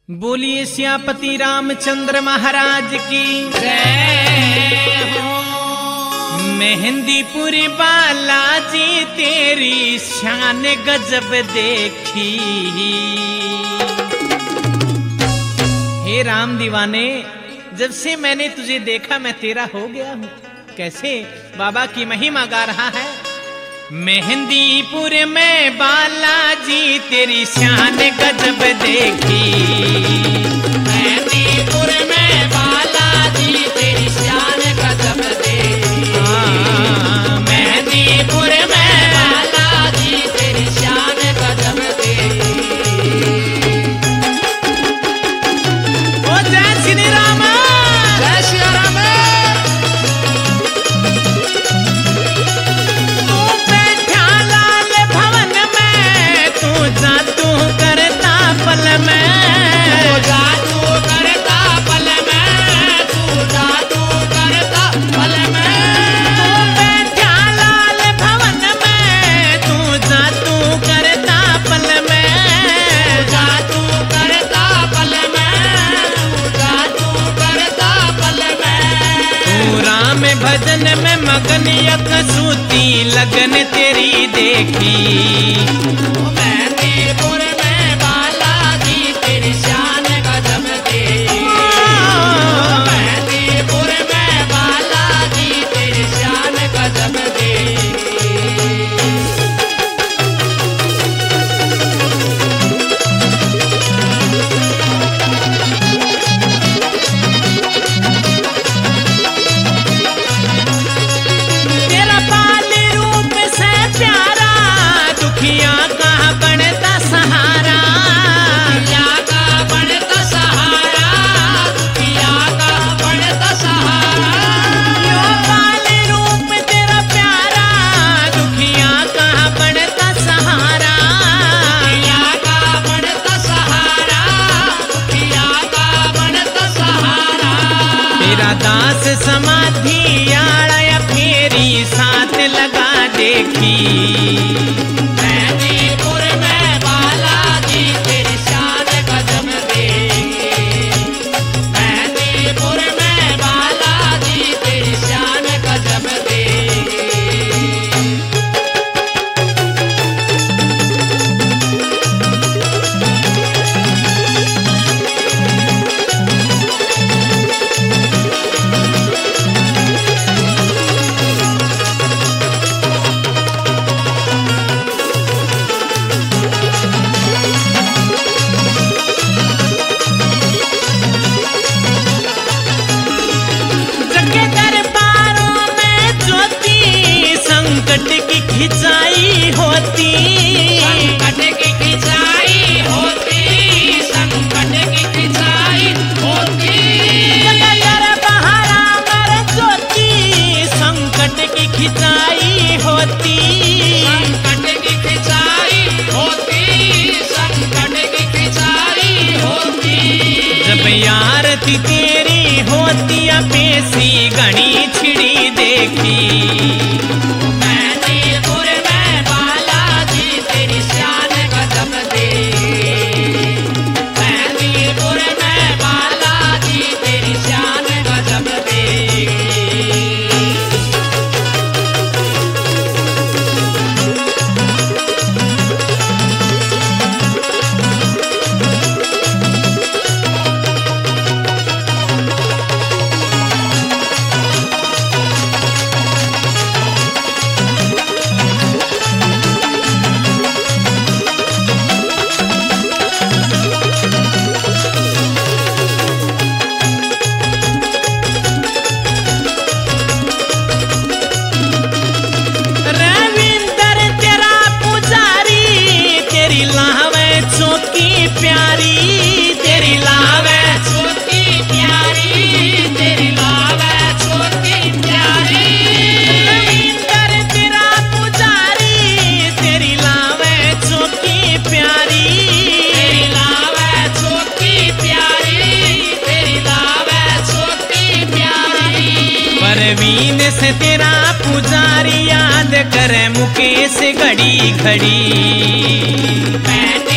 बोलिए सियापति रामचंद्र महाराज की जय हो। मेहंदीपुर बालाजी तेरी शान गजब देखी। हे राम दीवाने, जब से मैंने तुझे देखा मैं तेरा हो गया हूँ। कैसे बाबा की महिमा गा रहा है। मेहंदीपुर में बालाजी तेरी शान गजब देखी। मेहंदीपुर में बालाजी तेरी शान गजब देखी। मेहंदीपुर में बालाजी तेरी शान गजब देखी। ओ जय श्री राम, जय श्री राम। जादू करता पल में, तू जादू करता पल में, तू जादू करता पल में। तू बैठा लाल भवन में, तू जादू करता पल में, जादू करता पल में, तू जादू करता पल में। तू राम भजन में मगन यक सूती लगन तेरी देखी। मेहंदीपुर में बालाजी तेरी शान गजब देखी। मेहंदीपुर में बालाजी तेरी शान गजब देखी। तेरा बाल रूप से प्यारा दुखिया का बनता सहारा। दुखिया का बनता सहारा, दुखिया का बनता सहारा। यो बाल रूप तेरा प्यारा दुखिया का बनता सहारा। दुखिया का बनता सहारा, दुखिया का बनता सहारा। तेरा दास समाधि आड़या फेरी साथ लगा देखी। मेहंदीपुर में बालाजी तेरी शान गजब देखी। मेहंदीपुर में बालाजी तेरी शान गजब देखी। जगे दरबारों में ज्योति संकट की खिंचाई होती। संकट की खिंचाई होती, संकट की खिंचाई होती। जगे दरबारा में ज्योति संकट की खिंचाई होती। संकट की खिंचाई होती, संकट की खिंचाई होती। जब आरती तेरी होती पेशी गणी छिड़ी देखी। मेहंदीपुर में बालाजी तेरी शान गजब देखी। मेहंदीपुर में बालाजी तेरी शान गजब देखी। रविंदर तेरा पुजारी तेरी लावे चौकी प्यारी। तेरी लावे छोटी प्यारी, तेरी लावे छोटी प्यारी। रविंदर तेरा पुजारी तेरी लावे चौकी प्यारी। तेरी लावे छोटी प्यारी, तेरी लावे छोटी प्यारी। परवीन से तेरा पुजारी याद करे मुकेश घड़ी घड़ी।